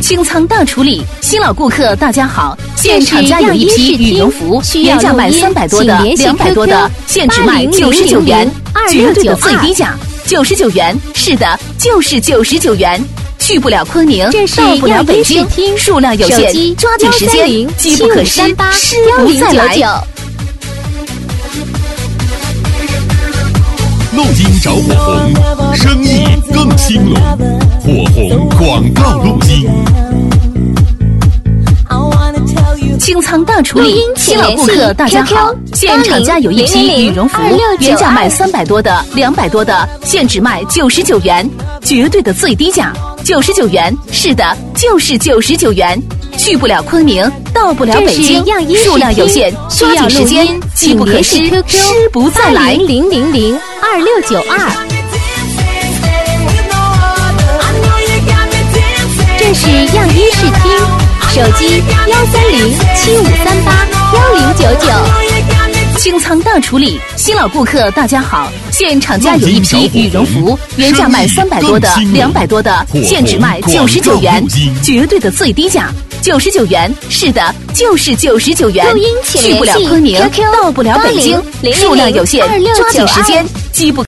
清仓大处理，新老顾客大家好，现厂家有一批羽绒服，原价买300多的、200多的，现只卖99元，绝对的最低价，99元，是的，就是99元。去不了昆明，到不了北京，数量有限，抓紧时间，机不可失，失不再来。 录音找火红，生意更兴隆，火红广告录音。 清仓大处理，新老顾客大家好，现厂家有一批羽绒服，原价买300多的、200多的，现只卖99元，绝对的最低价，99元，是的，就是99元。去不了昆明，到不了北京，数量有限，抓紧时间，机不可失，失不再来。 00002692。这是样衣视听，手机13075381099。 清仓大处理，新老顾客大家好，现厂家有一批羽绒服，原价买300多的、200多的，现只卖99元，绝对的最低价，99元，是的，就是99元。去不了昆明，到不了北京，数量有限，抓紧时间，机不